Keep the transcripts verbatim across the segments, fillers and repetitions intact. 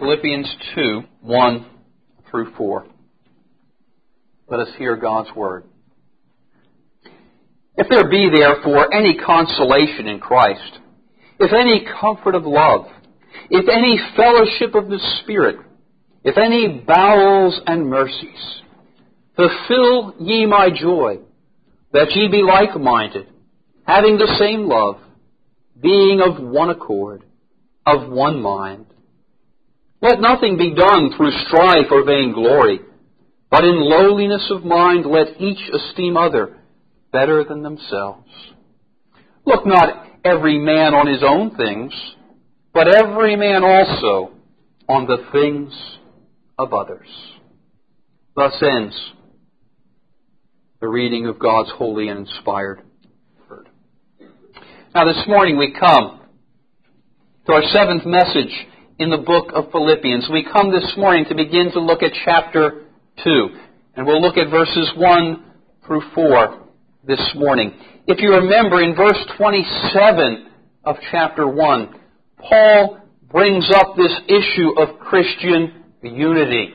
Philippians two, one through four. Let us hear God's Word. If there be therefore any consolation in Christ, if any comfort of love, if any fellowship of the Spirit, if any bowels and mercies, fulfill ye my joy, that ye be like-minded, having the same love, being of one accord, of one mind. Let nothing be done through strife or vainglory, but in lowliness of mind let each esteem other better than themselves. Look not every man on his own things, but every man also on the things of others. Thus ends the reading of God's holy and inspired Word. Now this morning we come to our seventh message in the book of Philippians. We come this morning to begin to look at chapter two. And we'll look at verses one through four this morning. If you remember, in verse twenty-seven of chapter one, Paul brings up this issue of Christian unity.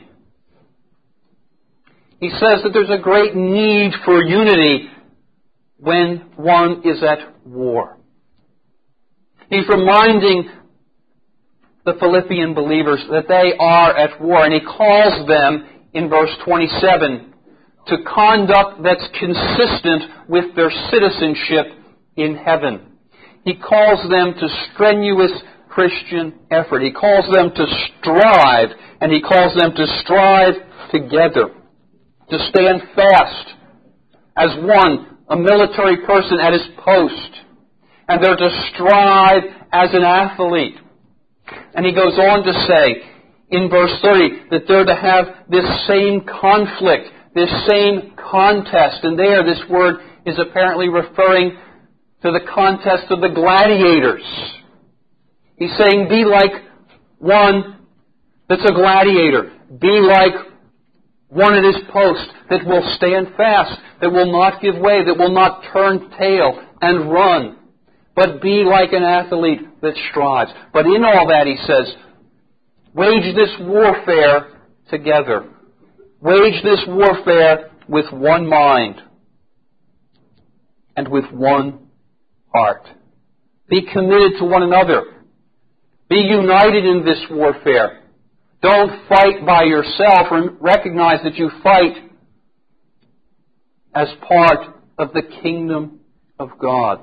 He says that there's a great need for unity when one is at war. He's reminding the Philippian believers that they are at war, and he calls them in verse twenty-seven to conduct that's consistent with their citizenship in heaven. He calls them to strenuous Christian effort. He calls them to strive, and he calls them to strive together, to stand fast as one, a military person at his post, and they're to strive as an athlete. And he goes on to say in verse thirty that they're to have this same conflict, this same contest. And there, this word is apparently referring to the contest of the gladiators. He's saying, be like one that's a gladiator. Be like one at his post that will stand fast, that will not give way, that will not turn tail and run. But be like an athlete that strives. But in all that, he says, wage this warfare together. Wage this warfare with one mind and with one heart. Be committed to one another. Be united in this warfare. Don't fight by yourself. Recognize that you fight as part of the kingdom of God.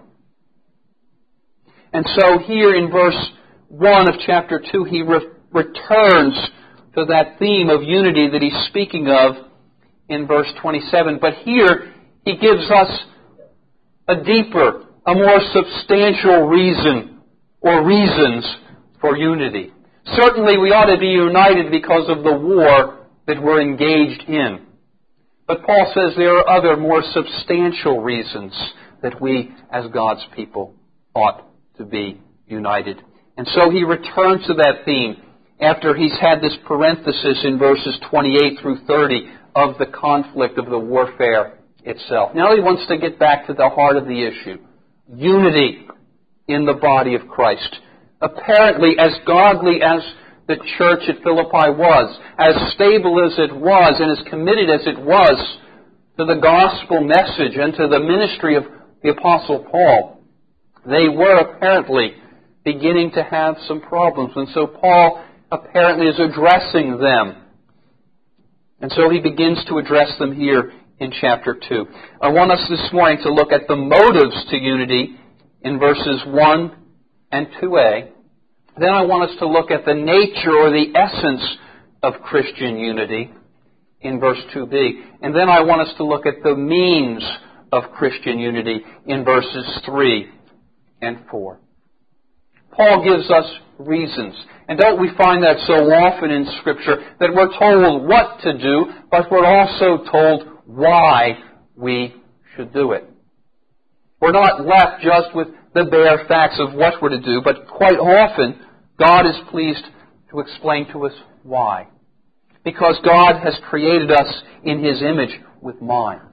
And so here in verse one of chapter two, he re- returns to that theme of unity that he's speaking of in verse twenty-seven. But here he gives us a deeper, a more substantial reason or reasons for unity. Certainly we ought to be united because of the war that we're engaged in. But Paul says there are other more substantial reasons that we as God's people ought to be united. And so he returns to that theme after he's had this parenthesis in verses twenty-eight through thirty of the conflict of the warfare itself. Now he wants to get back to the heart of the issue. Unity in the body of Christ. Apparently, as godly as the church at Philippi was, as stable as it was, and as committed as it was to the gospel message and to the ministry of the Apostle Paul, they were apparently beginning to have some problems. And so Paul apparently is addressing them. And so he begins to address them here in chapter two. I want us this morning to look at the motives to unity in verses one and two a. Then I want us to look at the nature or the essence of Christian unity in verse two b. And then I want us to look at the means of Christian unity in verses three and four. Paul gives us reasons. And don't we find that so often in Scripture that we're told what to do, but we're also told why we should do it. We're not left just with the bare facts of what we're to do, but quite often God is pleased to explain to us why. Because God has created us in His image with minds.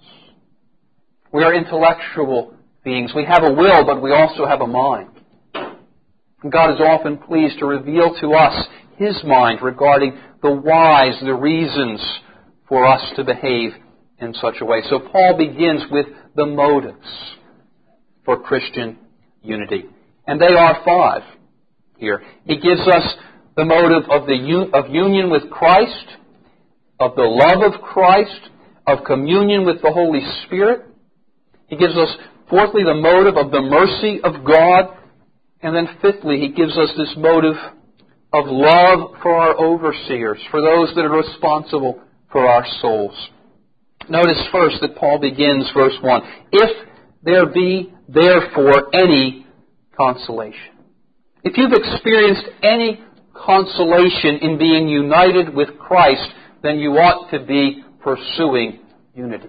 We are intellectual beings. We have a will, but we also have a mind. And God is often pleased to reveal to us His mind regarding the whys, the reasons for us to behave in such a way. So Paul begins with the motives for Christian unity. And they are five here. He gives us the motive of, the, of union with Christ, of the love of Christ, of communion with the Holy Spirit. He gives us, fourthly, the motive of the mercy of God. And then fifthly, he gives us this motive of love for our overseers, for those that are responsible for our souls. Notice first that Paul begins verse one. If there be therefore any consolation. If you've experienced any consolation in being united with Christ, then you ought to be pursuing unity.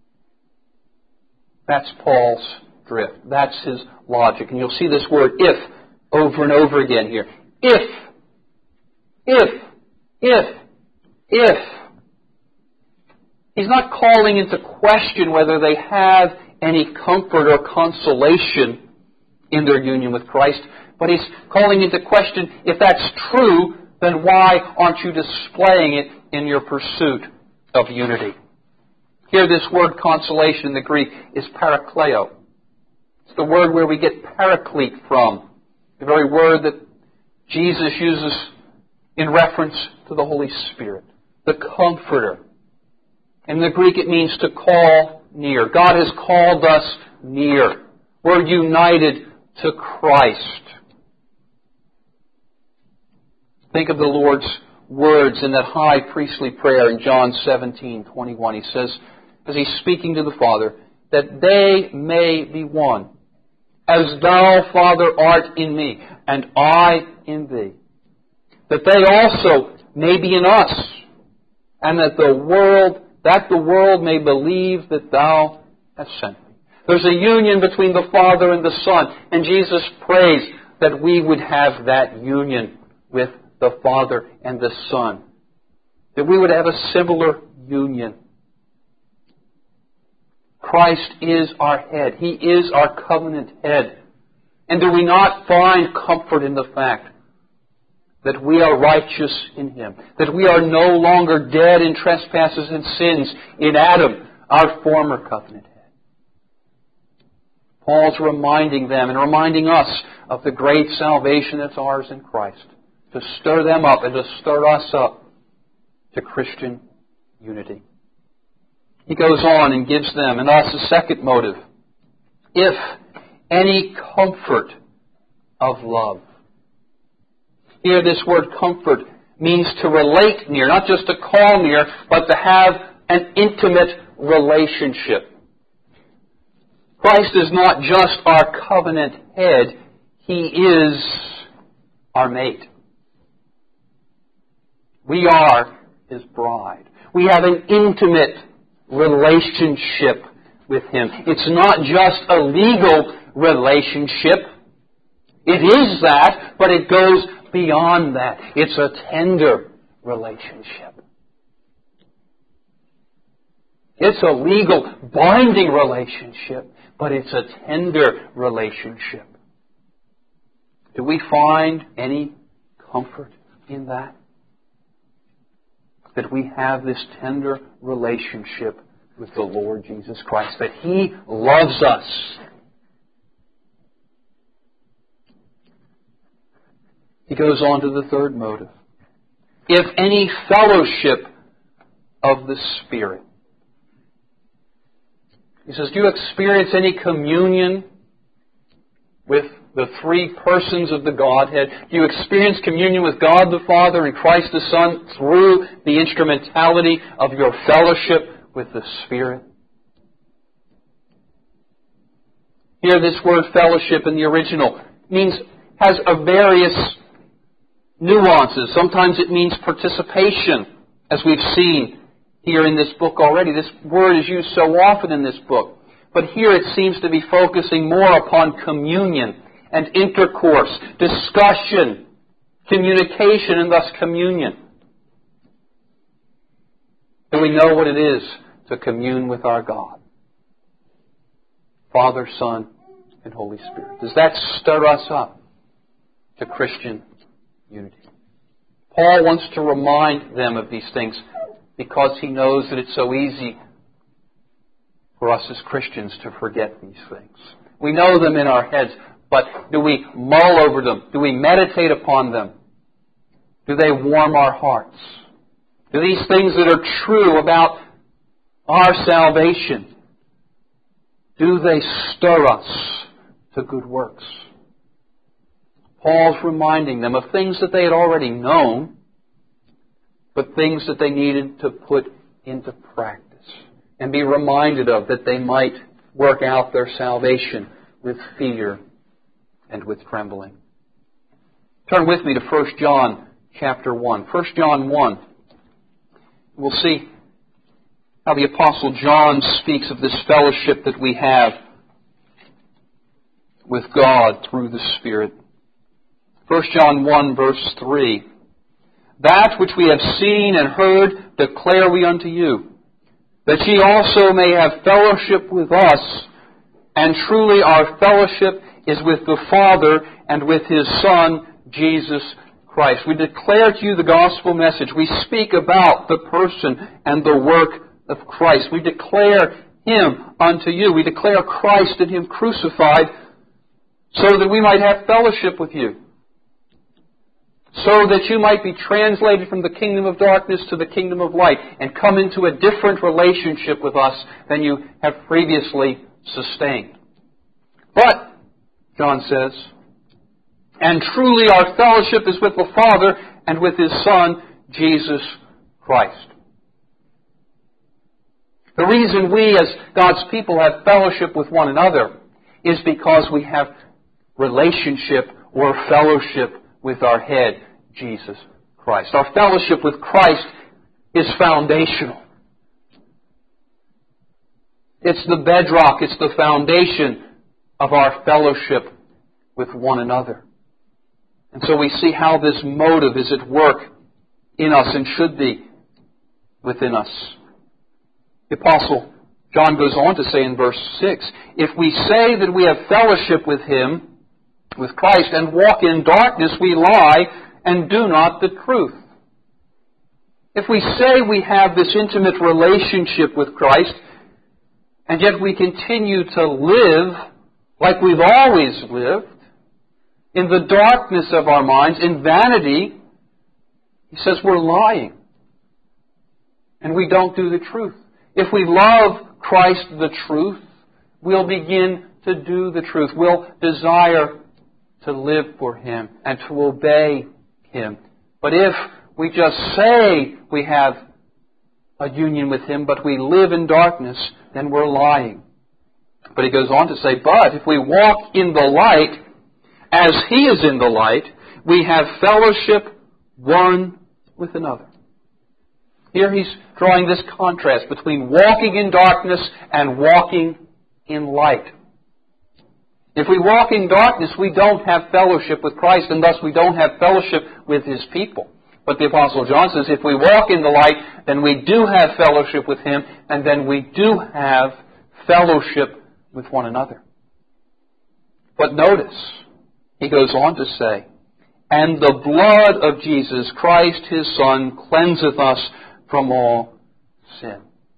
That's Paul's drift. That's his logic. And you'll see this word if over and over again here. If, if, if, if. He's not calling into question whether they have any comfort or consolation in their union with Christ, but he's calling into question, if that's true, then why aren't you displaying it in your pursuit of unity? Here, this word consolation in the Greek is parakleo. It's the word where we get paraclete from, the very word that Jesus uses in reference to the Holy Spirit, the Comforter. In the Greek, it means to call near. God has called us near. We're united to Christ. Think of the Lord's words in that high priestly prayer in John seventeen twenty-one. He says, as He's speaking to the Father, that they may be one, as Thou, Father, art in me, and I in Thee. That they also may be in us, and that the world that the world may believe that Thou hast sent me. There's a union between the Father and the Son, and Jesus prays that we would have that union with the Father and the Son. That we would have a similar union. Christ is our head. He is our covenant head. And do we not find comfort in the fact that we are righteous in Him, that we are no longer dead in trespasses and sins in Adam, our former covenant head? Paul's reminding them and reminding us of the great salvation that's ours in Christ, to stir them up and to stir us up to Christian unity. He goes on and gives them and us a second motive. If any comfort of love. Here, this word comfort means to relate near, not just to call near, but to have an intimate relationship. Christ is not just our covenant head, He is our mate. We are His bride. We have an intimate relationship with Him. It's not just a legal relationship. It is that, but it goes beyond that. It's a tender relationship. It's a legal, binding relationship, but it's a tender relationship. Do we find any comfort in that? That we have this tender relationship with the Lord Jesus Christ, that He loves us. He goes on to the third motive. If any fellowship of the Spirit. He says, do you experience any communion with the three persons of the Godhead? Do you experience communion with God the Father and Christ the Son through the instrumentality of your fellowship with the Spirit? Here, this word fellowship in the original means, has a various nuances. Sometimes it means participation, as we've seen here in this book already. This word is used so often in this book. But here it seems to be focusing more upon communion and intercourse, discussion, communication, and thus communion. Do we know what it is to commune with our God? Father, Son, and Holy Spirit. Does that stir us up to Christian unity? Paul wants to remind them of these things because he knows that it's so easy for us as Christians to forget these things. We know them in our heads, but do we mull over them? Do we meditate upon them? Do they warm our hearts? Do these things that are true about our salvation, do they stir us to good works? Paul's reminding them of things that they had already known, but things that they needed to put into practice and be reminded of, that they might work out their salvation with fear and with trembling. Turn with me to First John chapter one. First John one. We'll see how the Apostle John speaks of this fellowship that we have with God through the Spirit. First John one, verse three. That which we have seen and heard declare we unto you, that ye also may have fellowship with us. And truly our fellowship is with the Father and with His Son, Jesus Christ. We declare to you the gospel message. We speak about the person and the work of Christ. We declare Him unto you. We declare Christ and Him crucified so that we might have fellowship with you, so that you might be translated from the kingdom of darkness to the kingdom of light and come into a different relationship with us than you have previously sustained. But, John says, and truly our fellowship is with the Father and with His Son, Jesus Christ. The reason we as God's people have fellowship with one another is because we have relationship or fellowship with our head, Jesus Christ. Our fellowship with Christ is foundational. It's the bedrock, it's the foundation of our fellowship with one another. And so we see how this motive is at work in us and should be within us. The Apostle John goes on to say in verse six, if we say that we have fellowship with Him, with Christ, and walk in darkness, we lie and do not the truth. If we say we have this intimate relationship with Christ, and yet we continue to live like we've always lived, in the darkness of our minds, in vanity, he says we're lying. And we don't do the truth. If we love Christ the truth, we'll begin to do the truth. We'll desire to live for Him and to obey Him. But if we just say we have a union with Him, but we live in darkness, then we're lying. But he goes on to say, but if we walk in the light, as He is in the light, we have fellowship one with another. Here he's drawing this contrast between walking in darkness and walking in light. If we walk in darkness, we don't have fellowship with Christ, and thus we don't have fellowship with His people. But the Apostle John says, if we walk in the light, then we do have fellowship with Him, and then we do have fellowship with one another. But notice, he goes on to say, and the blood of Jesus Christ, His Son, cleanseth us from all sin.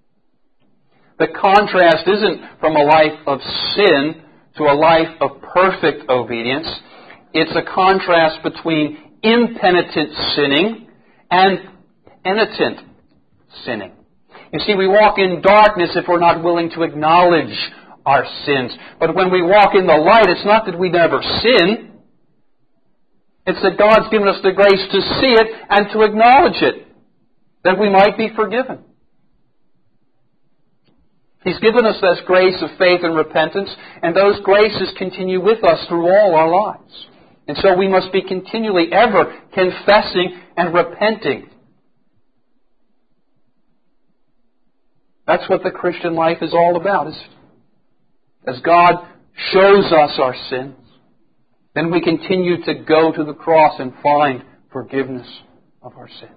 The contrast isn't from a life of sin to a life of perfect obedience. It's a contrast between impenitent sinning and penitent sinning. You see, we walk in darkness if we're not willing to acknowledge our sins. But when we walk in the light, it's not that we never sin. It's that God's given us the grace to see it and to acknowledge it, that we might be forgiven. He's given us this grace of faith and repentance, and those graces continue with us through all our lives. And so we must be continually ever confessing and repenting. That's what the Christian life is all about. As God shows us our sins, then we continue to go to the cross and find forgiveness of our sins.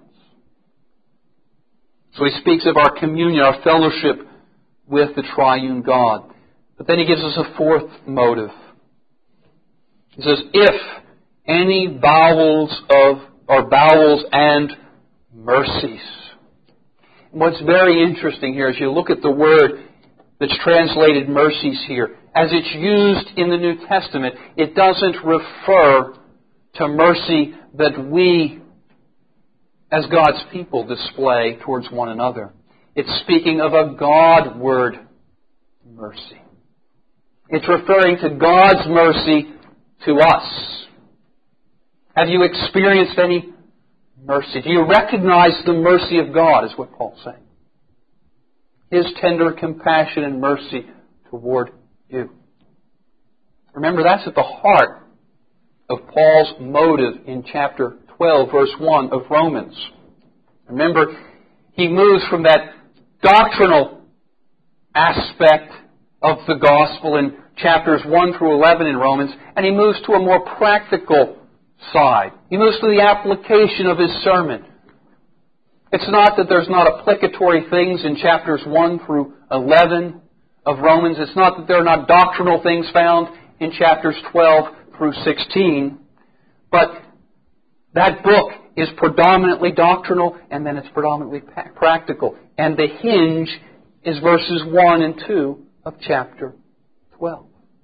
So he speaks of our communion, our fellowship with the triune God. But then he gives us a fourth motive. He says, if any bowels of or bowels and mercies. What's very interesting here is you look at the word that's translated mercies here. As it's used in the New Testament, it doesn't refer to mercy that we, as God's people, display towards one another. It's speaking of a Godward mercy. It's referring to God's mercy to us. Have you experienced any mercy? Do you recognize the mercy of God, is what Paul's saying? His tender compassion and mercy toward you. Remember, that's at the heart of Paul's motive in chapter twelve, verse one of Romans. Remember, he moves from that doctrinal aspect of the gospel in chapters one through eleven in Romans, and he moves to a more practical side. He moves to the application of his sermon. It's not that there's not applicatory things in chapters one through eleven of Romans. It's not that there are not doctrinal things found in chapters twelve through sixteen. But that book is predominantly doctrinal, and then it's predominantly practical. And the hinge is verses one and two of chapter twelve.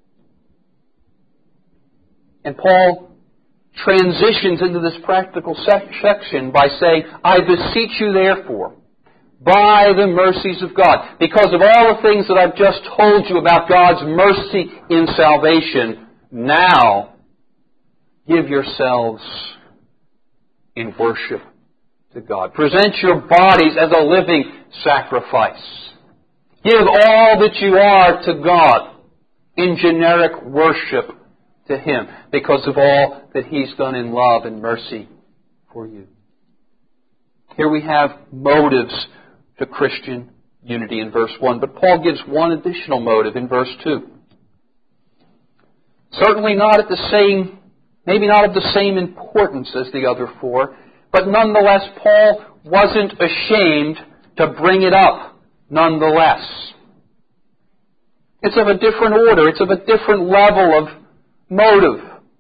And Paul transitions into this practical section by saying, I beseech you therefore, by the mercies of God, because of all the things that I've just told you about God's mercy in salvation, now give yourselves in worship to God. Present your bodies as a living sacrifice. Give all that you are to God in generic worship to Him, because of all that He's done in love and mercy for you. Here we have motives to Christian unity in verse one, but Paul gives one additional motive in verse two. Certainly not at the same, maybe not of the same importance as the other four, but nonetheless Paul wasn't ashamed to bring it up nonetheless. It's of a different order. It's of a different level of motive.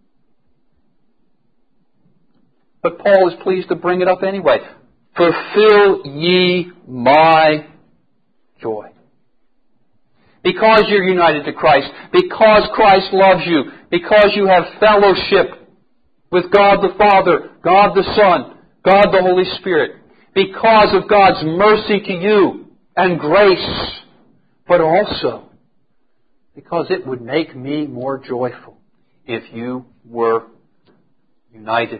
But Paul is pleased to bring it up anyway. Fulfill ye my joy. Because you're united to Christ, because Christ loves you, because you have fellowship with God the Father, God the Son, God the Holy Spirit, because of God's mercy to you and grace, but also because it would make me more joyful if you were united.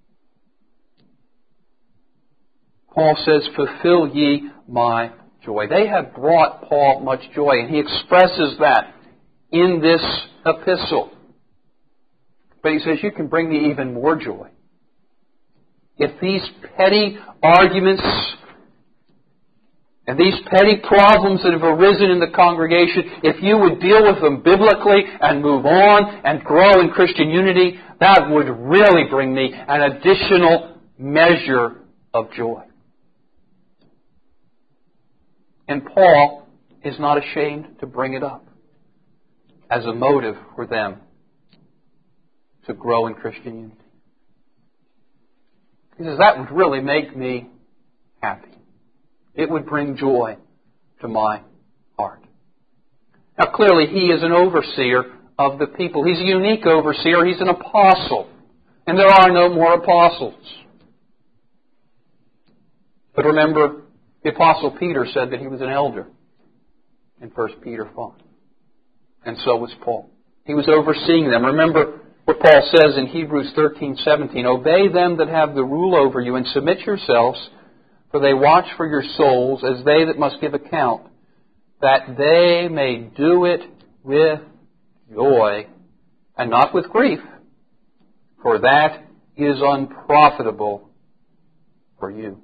Paul says, fulfill ye my joy. They have brought Paul much joy, and he expresses that in this epistle. But he says, you can bring me even more joy. If these petty arguments and these petty problems that have arisen in the congregation, if you would deal with them biblically and move on and grow in Christian unity, that would really bring me an additional measure of joy. And Paul is not ashamed to bring it up as a motive for them to grow in Christian unity. He says, that would really make me happy. It would bring joy to my heart. Now clearly he is an overseer of the people. He's a unique overseer. He's an apostle. And there are no more apostles. But remember, the Apostle Peter said that he was an elder in First Peter five. And so was Paul. He was overseeing them. Remember what Paul says in Hebrews thirteen seventeen. Obey them that have the rule over you, and submit yourselves, for they watch for your souls as they that must give account, that they may do it with joy and not with grief, for that is unprofitable for you.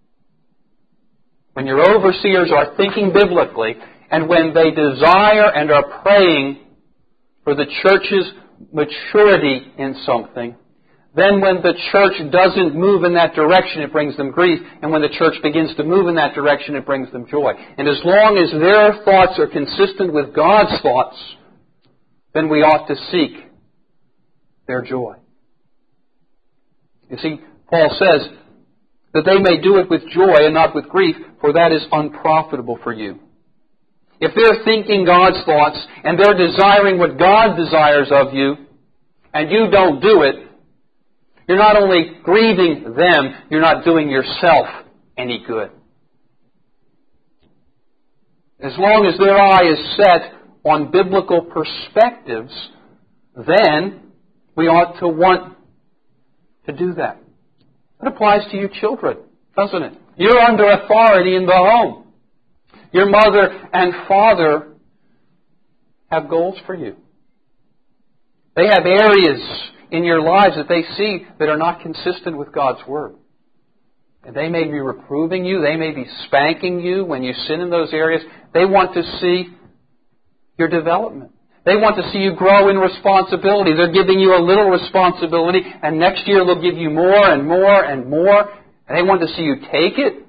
When your overseers are thinking biblically, and when they desire and are praying for the church's maturity in something, then when the church doesn't move in that direction, it brings them grief. And when the church begins to move in that direction, it brings them joy. And as long as their thoughts are consistent with God's thoughts, then we ought to seek their joy. You see, Paul says that they may do it with joy and not with grief, for that is unprofitable for you. If they're thinking God's thoughts and they're desiring what God desires of you, and you don't do it, you're not only grieving them, you're not doing yourself any good. As long as their eye is set on biblical perspectives, then we ought to want to do that. It applies to you children, doesn't it? You're under authority in the home. Your mother and father have goals for you. They have areas in your lives that they see that are not consistent with God's Word. And they may be reproving you. They may be spanking you when you sin in those areas. They want to see your development. They want to see you grow in responsibility. They're giving you a little responsibility, and next year they'll give you more and more and more. And they want to see you take it.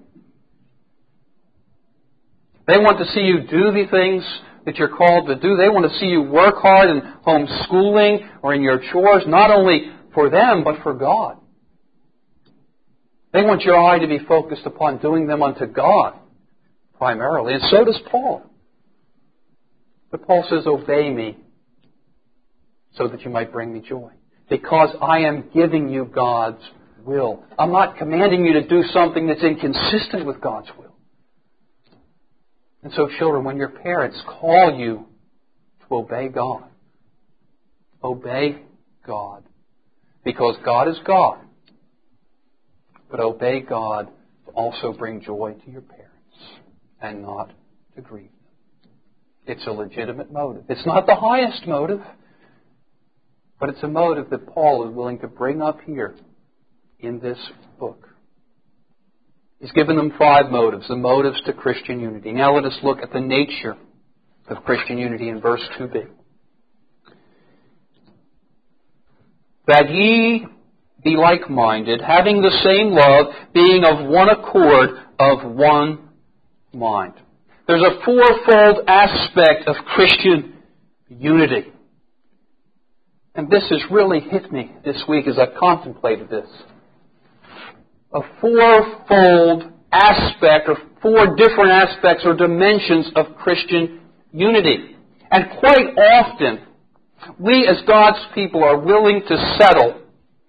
They want to see you do the things that you're called to do. They want to see you work hard in homeschooling or in your chores, not only for them, but for God. They want your eye to be focused upon doing them unto God, primarily. And so does Paul. But Paul says, obey me so that you might bring me joy. Because I am giving you God's will. I'm not commanding you to do something that's inconsistent with God's will. And so, children, when your parents call you to obey God, obey God. Because God is God. But obey God to also bring joy to your parents and not to grieve them. It's a legitimate motive. It's not the highest motive, but it's a motive that Paul is willing to bring up here in this book. He's given them five motives, the motives to Christian unity. Now let us look at the nature of Christian unity in verse two b. That ye be like-minded, having the same love, being of one accord, of one mind. There's a fourfold aspect of Christian unity. And this has really hit me this week as I contemplated this. A fourfold aspect, or four different aspects or dimensions of Christian unity. And quite often, we as God's people are willing to settle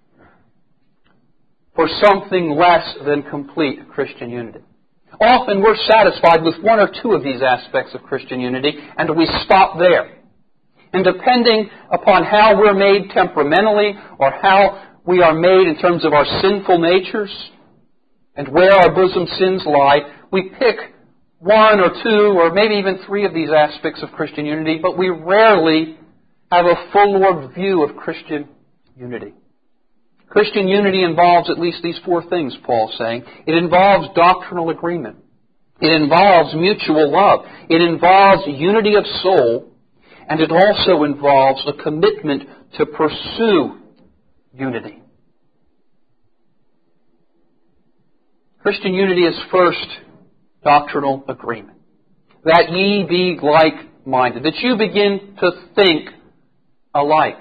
for something less than complete Christian unity. Often we're satisfied with one or two of these aspects of Christian unity, and we stop there. And depending upon how we're made temperamentally, or how we are made in terms of our sinful natures, and where our bosom sins lie, we pick one or two, or maybe even three of these aspects of Christian unity, but we rarely have a full view of Christian unity. Christian unity involves at least these four things, Paul's saying. It involves doctrinal agreement. It involves mutual love. It involves unity of soul. And it also involves a commitment to pursue unity. Christian unity is first doctrinal agreement. That ye be like-minded. That you begin to think alike.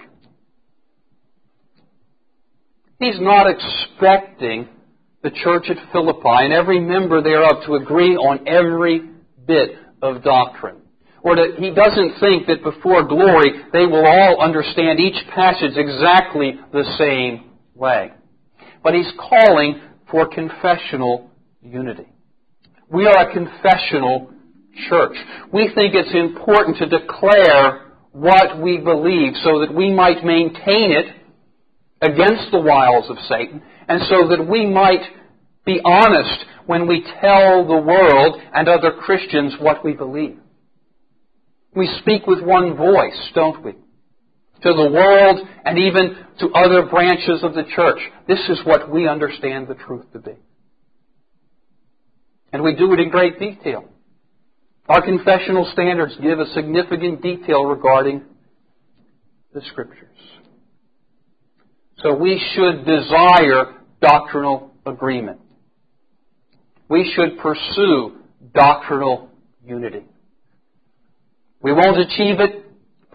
He's not expecting the church at Philippi and every member thereof to agree on every bit of doctrine. Or that he doesn't think that before glory they will all understand each passage exactly the same way. But he's calling for confessional unity. We are a confessional church. We think it's important to declare what we believe so that we might maintain it against the wiles of Satan, and so that we might be honest when we tell the world and other Christians what we believe. We speak with one voice, don't we? To the world and even to other branches of the church. This is what we understand the truth to be. And we do it in great detail. Our confessional standards give a significant detail regarding the Scriptures. So we should desire doctrinal agreement. We should pursue doctrinal unity. We won't achieve it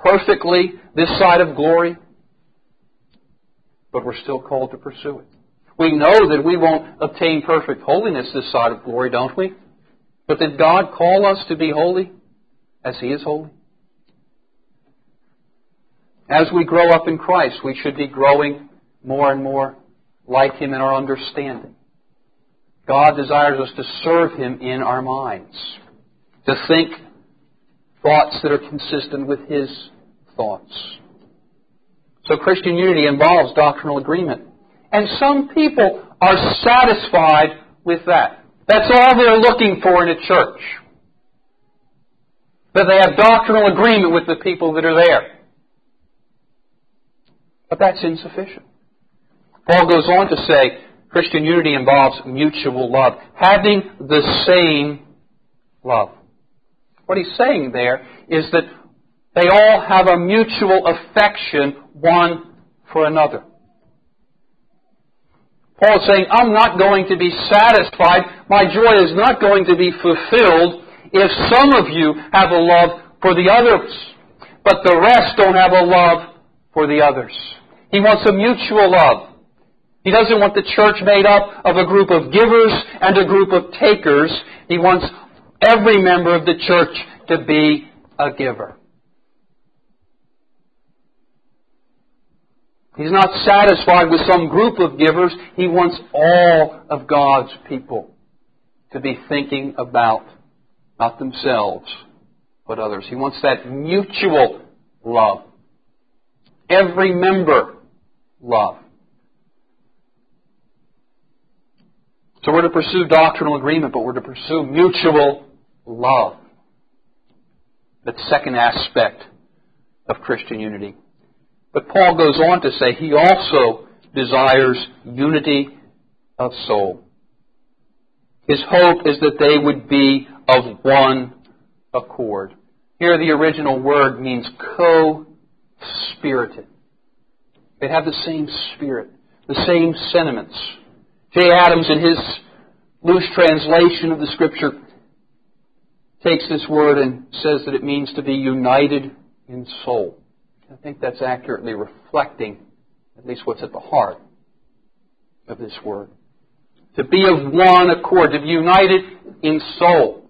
perfectly this side of glory, but we're still called to pursue it. We know that we won't obtain perfect holiness this side of glory, don't we? But did God call us to be holy as He is holy? As we grow up in Christ, we should be growing more and more like Him in our understanding. God desires us to serve Him in our minds, to think thoughts that are consistent with His thoughts. So Christian unity involves doctrinal agreement. And some people are satisfied with that. That's all they're looking for in a church. That they have doctrinal agreement with the people that are there. But that's insufficient. Paul goes on to say, Christian unity involves mutual love. Having the same love. What he's saying there is that they all have a mutual affection one for another. Paul is saying, I'm not going to be satisfied. My joy is not going to be fulfilled if some of you have a love for the others, but the rest don't have a love for the others. He wants a mutual love. He doesn't want the church made up of a group of givers and a group of takers. He wants every member of the church to be a giver. He's not satisfied with some group of givers. He wants all of God's people to be thinking about not themselves, but others. He wants that mutual love. Every member love. So we're to pursue doctrinal agreement, but we're to pursue mutual love. That second aspect of Christian unity. But Paul goes on to say he also desires unity of soul. His hope is that they would be of one accord. Here the original word means co-spirited. They have the same spirit, the same sentiments. J. Adams, in his loose translation of the Scripture, takes this word and says that it means to be united in soul. I think that's accurately reflecting at least what's at the heart of this word. To be of one accord, to be united in soul.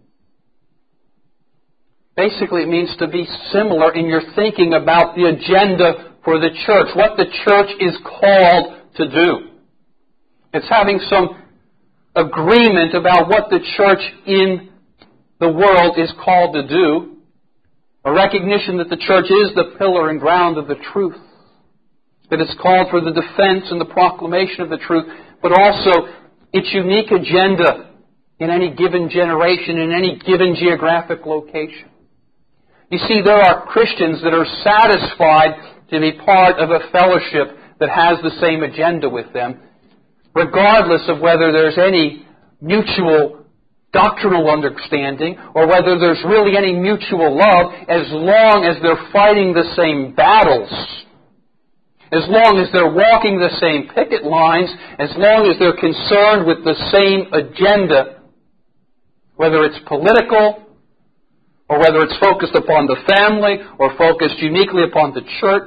Basically, it means to be similar in your thinking about the agenda for the church, what the church is called to do. It's having some agreement about what the church in the world is called to do. A recognition that the church is the pillar and ground of the truth. That it's called for the defense and the proclamation of the truth, but also its unique agenda in any given generation, in any given geographic location. You see, there are Christians that are satisfied to be part of a fellowship that has the same agenda with them, regardless of whether there's any mutual doctrinal understanding or whether there's really any mutual love, as long as they're fighting the same battles, as long as they're walking the same picket lines, as long as they're concerned with the same agenda, whether it's political or whether it's focused upon the family or focused uniquely upon the church.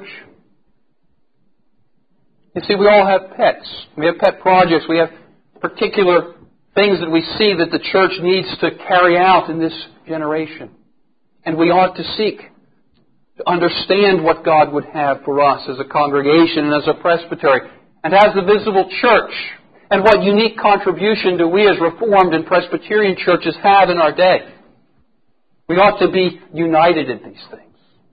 You see, we all have pets. We have pet projects. We have particular things that we see that the church needs to carry out in this generation. And we ought to seek to understand what God would have for us as a congregation and as a presbytery and as the visible church. And what unique contribution do we as Reformed and Presbyterian churches have in our day? We ought to be united in these things.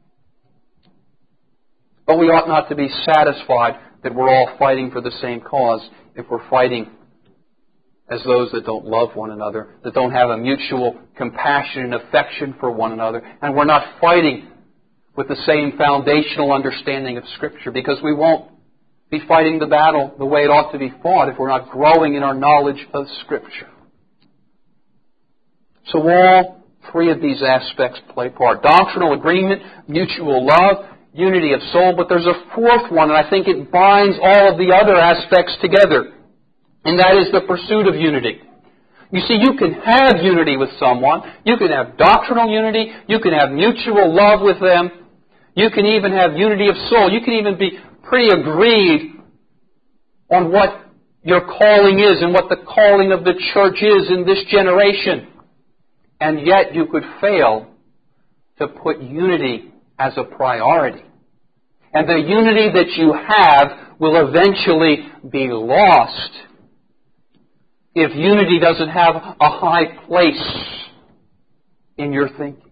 But we ought not to be satisfied that we're all fighting for the same cause if we're fighting as those that don't love one another, that don't have a mutual compassion and affection for one another, and we're not fighting with the same foundational understanding of Scripture, because we won't be fighting the battle the way it ought to be fought if we're not growing in our knowledge of Scripture. So all three of these aspects play part. Doctrinal agreement, mutual love, unity of soul, but there's a fourth one, and I think it binds all of the other aspects together. And that is the pursuit of unity. You see, you can have unity with someone. You can have doctrinal unity. You can have mutual love with them. You can even have unity of soul. You can even be pretty agreed on what your calling is and what the calling of the church is in this generation. And yet you could fail to put unity as a priority. And the unity that you have will eventually be lost if unity doesn't have a high place in your thinking.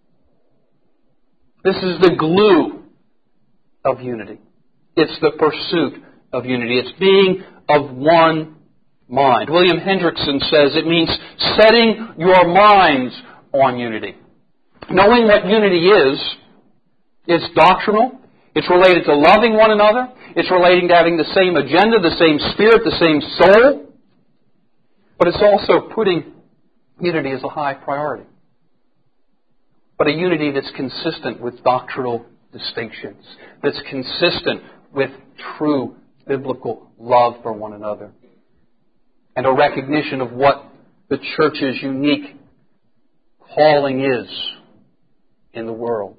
This is the glue of unity. It's the pursuit of unity. It's being of one mind. William Hendrickson says it means setting your minds on unity. Knowing what unity is, it's doctrinal. It's related to loving one another. It's relating to having the same agenda, the same spirit, the same soul. But it's also putting unity as a high priority. But a unity that's consistent with doctrinal distinctions, that's consistent with true biblical love for one another, and a recognition of what the church's unique calling is in the world.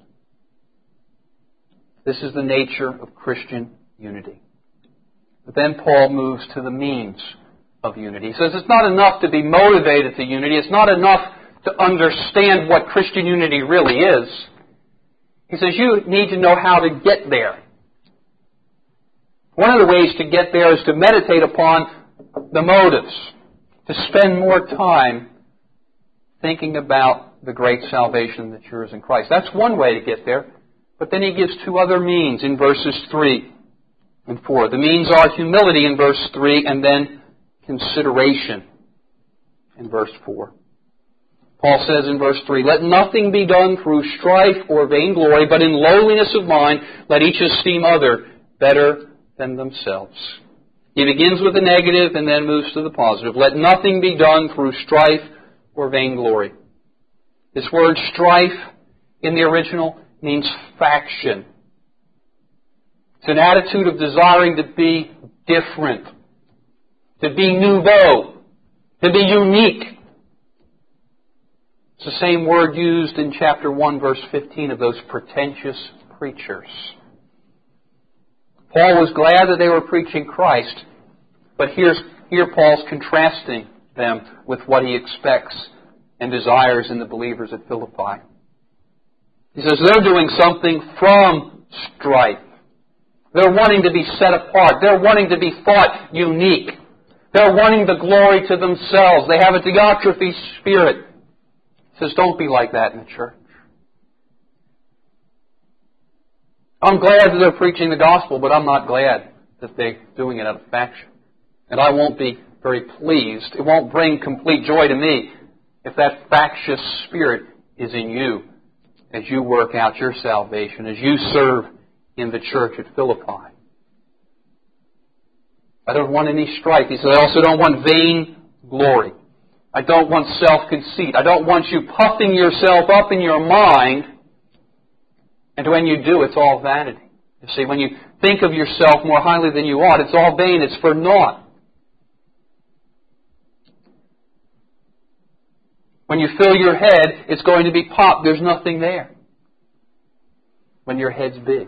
This is the nature of Christian unity. But then Paul moves to the means of unity. He says it's not enough to be motivated to unity. It's not enough to understand what Christian unity really is. He says you need to know how to get there. One of the ways to get there is to meditate upon the motives, to spend more time thinking about the great salvation that's yours in Christ. That's one way to get there. But then he gives two other means in verses three and four. The means are humility in verse three and then consideration in verse four. Paul says in verse three, let nothing be done through strife or vainglory, but in lowliness of mind let each esteem other better than themselves. He begins with the negative and then moves to the positive. Let nothing be done through strife or vainglory. This word strife in the original means faction. It's an attitude of desiring to be different, to be nouveau, to be unique. It's the same word used in chapter one, verse fifteen of those pretentious preachers. Paul was glad that they were preaching Christ, but here's, here Paul's contrasting them with what he expects and desires in the believers at Philippi. He says they're doing something from strife. They're wanting to be set apart. They're wanting to be thought unique. They're wanting the glory to themselves. They have a Diotrephes spirit. He says don't be like that in the church. I'm glad that they're preaching the gospel, but I'm not glad that they're doing it out of faction. And I won't be very pleased. It won't bring complete joy to me if that factious spirit is in you as you work out your salvation, as you serve in the church at Philippi. I don't want any strife. He said, I also don't want vain glory. I don't want self-conceit. I don't want you puffing yourself up in your mind. And when you do, it's all vanity. You see, when you think of yourself more highly than you ought, it's all vain. It's for naught. When you fill your head, it's going to be popped. There's nothing there. When your head's big.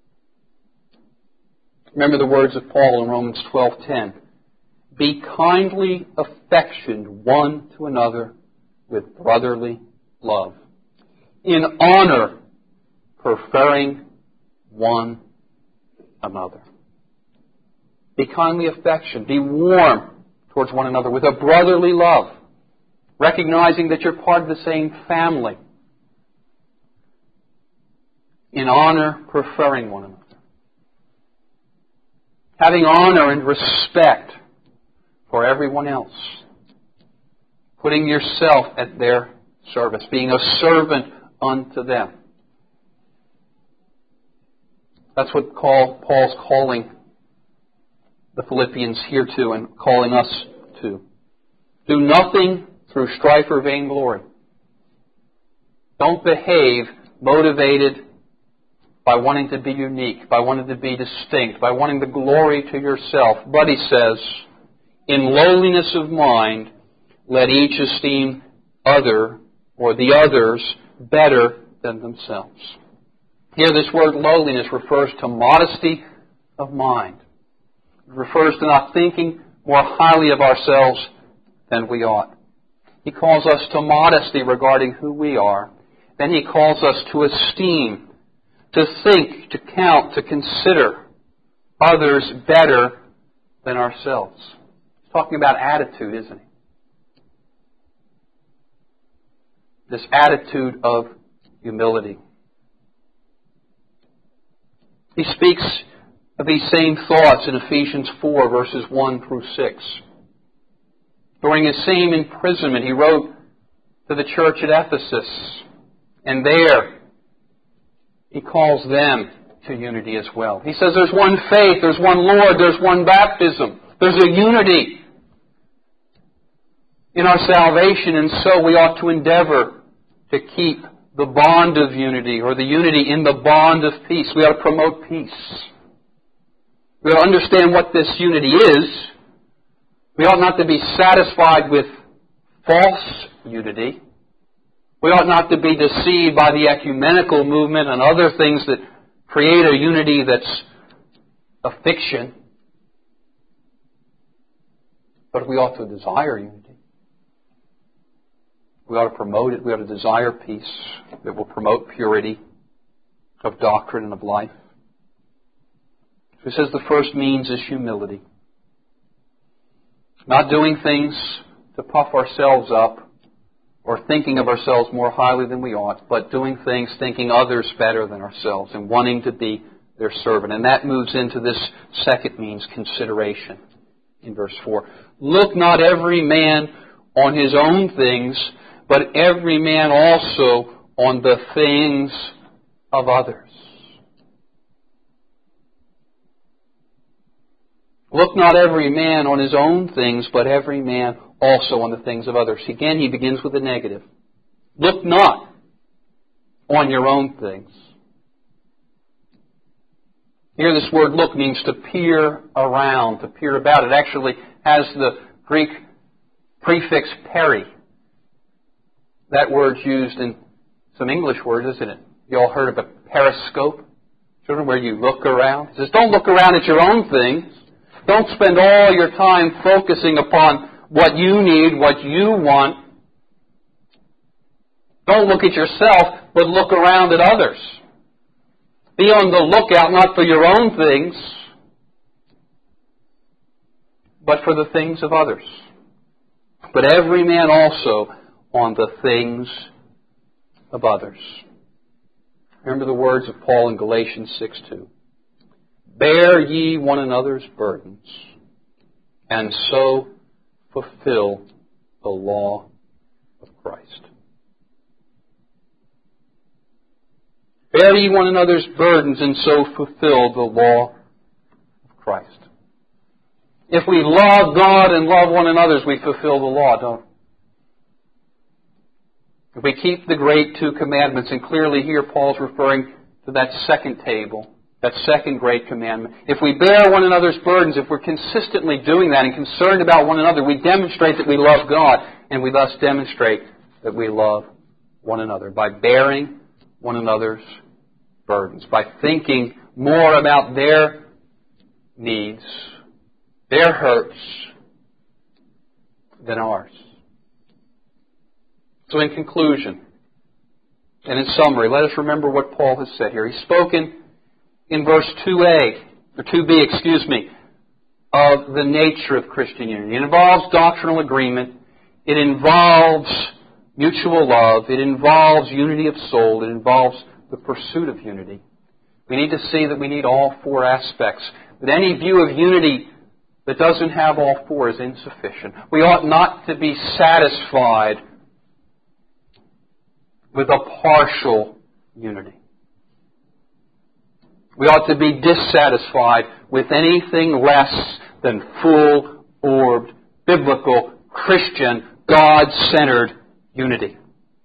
Remember the words of Paul in Romans twelve ten. Be kindly affectioned one to another with brotherly love, in honor preferring one another. Be kindly affectioned. Be warm towards one another with a brotherly love, recognizing that you're part of the same family. In honor preferring one another. Having honor and respect for everyone else. Putting yourself at their service. Being a servant unto them. That's what Paul's calling the Philippians here to and calling us to. Do nothing through strife or vainglory. Don't behave motivated by wanting to be unique, by wanting to be distinct, by wanting the glory to yourself. But he says, in lowliness of mind, let each esteem other or the others better than themselves. Here this word lowliness refers to modesty of mind. It refers to not thinking more highly of ourselves than we ought. He calls us to modesty regarding who we are. Then He calls us to esteem, to think, to count, to consider others better than ourselves. He's talking about attitude, isn't he? This attitude of humility. He speaks of these same thoughts in Ephesians four, verses one through six. During his same imprisonment, he wrote to the church at Ephesus, and there he calls them to unity as well. He says there's one faith, there's one Lord, there's one baptism, there's a unity in our salvation, and so we ought to endeavor to keep the bond of unity, or the unity in the bond of peace. We ought to promote peace. We ought to understand what this unity is. We ought not to be satisfied with false unity. We ought not to be deceived by the ecumenical movement and other things that create a unity that's a fiction. But we ought to desire unity. We ought to promote it. We ought to desire peace that will promote purity of doctrine and of life. So he says the first means is humility. Not doing things to puff ourselves up or thinking of ourselves more highly than we ought, but doing things thinking others better than ourselves and wanting to be their servant. And that moves into this second means, consideration, in verse four. Look not every man on his own things, but every man also on the things of others. Look not every man on his own things, but every man also on the things of others. Again, he begins with a negative. Look not on your own things. Here this word look means to peer around, to peer about. It actually has the Greek prefix peri. That word's used in some English words, isn't it? You all heard of a periscope? Children, where you look around. It says, don't look around at your own things. Don't spend all your time focusing upon what you need, what you want. Don't look at yourself, but look around at others. Be on the lookout not for your own things, but for the things of others. But every man also on the things of others. Remember the words of Paul in Galatians six two. Bear ye one another's burdens, and so fulfill the law of Christ. Bear ye one another's burdens, and so fulfill the law of Christ. If we love God and love one another, we fulfill the law, don't we? If we keep the great two commandments, and clearly here Paul's referring to that second table, that second great commandment. If we bear one another's burdens, if we're consistently doing that and concerned about one another, we demonstrate that we love God, and we thus demonstrate that we love one another by bearing one another's burdens, by thinking more about their needs, their hurts, than ours. So in conclusion, and in summary, let us remember what Paul has said here. He's spoken in verse two A, or two B, excuse me, of the nature of Christian unity. It involves doctrinal agreement. It involves mutual love. It involves unity of soul. It involves the pursuit of unity. We need to see that we need all four aspects. But any view of unity that doesn't have all four is insufficient. We ought not to be satisfied with a partial unity. We ought to be dissatisfied with anything less than full-orbed, biblical, Christian, God-centered unity.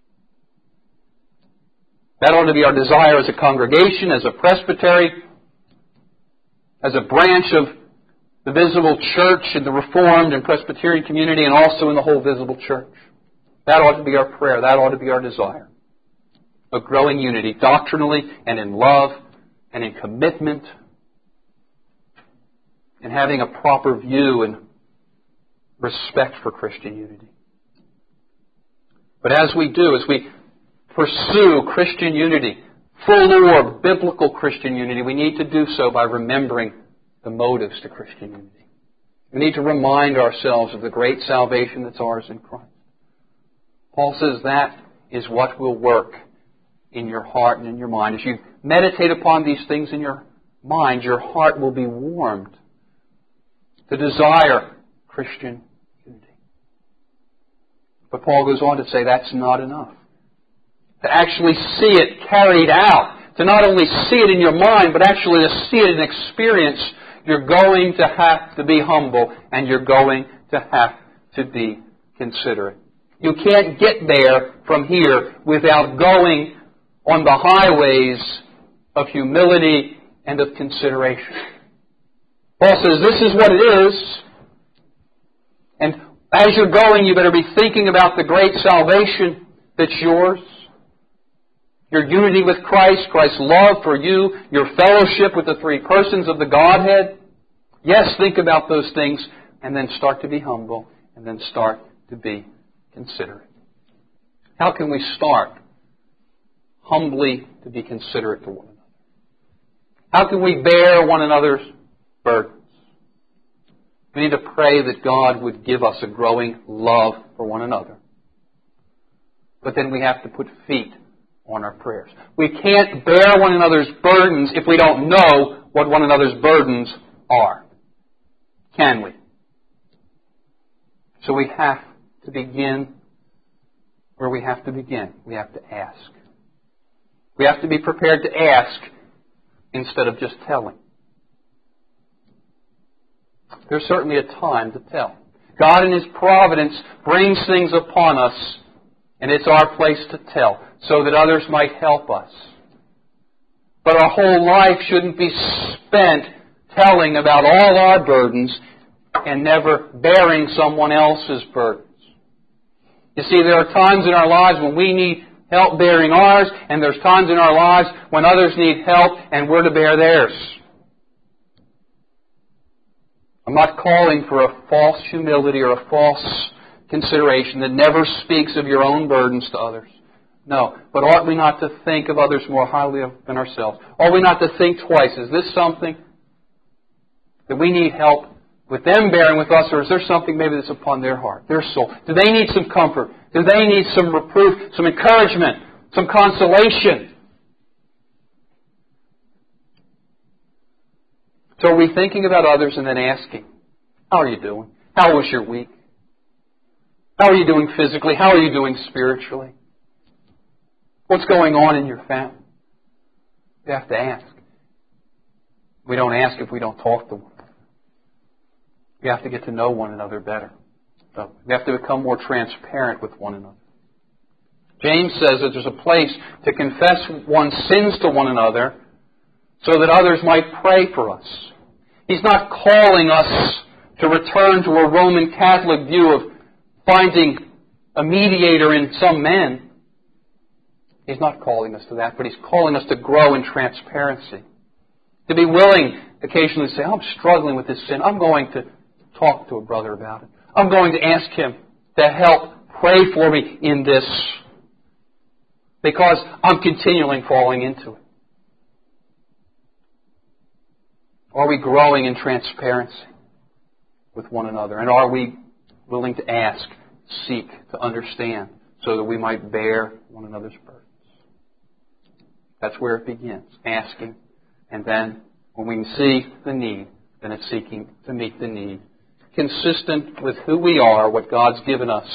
That ought to be our desire as a congregation, as a presbytery, as a branch of the visible church in the Reformed and Presbyterian community, and also in the whole visible church. That ought to be our prayer. That ought to be our desire. Of growing unity doctrinally and in love and in commitment, and having a proper view and respect for Christian unity. But as we do, as we pursue Christian unity, full-bore biblical Christian unity, we need to do so by remembering the motives to Christian unity. We need to remind ourselves of the great salvation that's ours in Christ. Paul says that is what will work in your heart and in your mind. As you meditate upon these things in your mind, your heart will be warmed to desire Christian unity. But Paul goes on to say that's not enough. To actually see it carried out, to not only see it in your mind, but actually to see it in experience, you're going to have to be humble and you're going to have to be considerate. You can't get there from here without going on the highways of humility and of consideration. Paul says this is what it is. And as you're going, you better be thinking about the great salvation that's yours. Your unity with Christ, Christ's love for you, your fellowship with the three persons of the Godhead. Yes, think about those things and then start to be humble and then start to be considerate. How can we start humbly to be considerate to one another? How can we bear one another's burdens? We need to pray that God would give us a growing love for one another. But then we have to put feet on our prayers. We can't bear one another's burdens if we don't know what one another's burdens are. Can we? So we have to begin where we have to begin. We have to ask. We have to be prepared to ask instead of just telling. There's certainly a time to tell. God in His providence brings things upon us, and it's our place to tell, so that others might help us. But our whole life shouldn't be spent telling about all our burdens and never bearing someone else's burdens. You see, there are times in our lives when we need help bearing ours, and there's times in our lives when others need help and we're to bear theirs. I'm not calling for a false humility or a false consideration that never speaks of your own burdens to others. No, but ought we not to think of others more highly than ourselves? Ought we not to think twice? Is this something that we need help with them bearing with us, or is there something maybe that's upon their heart, their soul? Do they need some comfort? Do they need some reproof, some encouragement, some consolation? So are we thinking about others and then asking, how are you doing? How was your week? How are you doing physically? How are you doing spiritually? What's going on in your family? We have to ask. We don't ask if we don't talk to one another. We have to get to know one another better. So we have to become more transparent with one another. James says that there's a place to confess one's sins to one another so that others might pray for us. He's not calling us to return to a Roman Catholic view of finding a mediator in some men. He's not calling us to that, but He's calling us to grow in transparency. To be willing occasionally to say, I'm struggling with this sin. I'm going to talk to a brother about it. I'm going to ask him to help pray for me in this because I'm continually falling into it. Are we growing in transparency with one another? And are we willing to ask, seek, to understand so that we might bear one another's burdens? That's where it begins, asking. And then when we see the need, then it's seeking to meet the need. Consistent with who we are, what God's given us,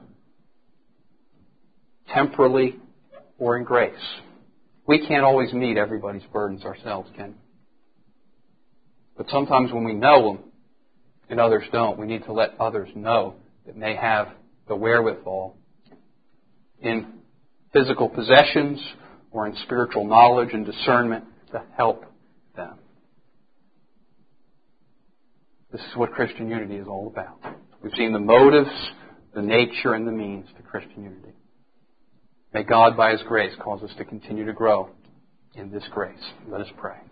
temporally or in grace. We can't always meet everybody's burdens ourselves, can we? But sometimes when we know them and others don't, we need to let others know that they have the wherewithal in physical possessions or in spiritual knowledge and discernment to help them. This is what Christian unity is all about. We've seen the motives, the nature, and the means to Christian unity. May God, by His grace, cause us to continue to grow in this grace. Let us pray.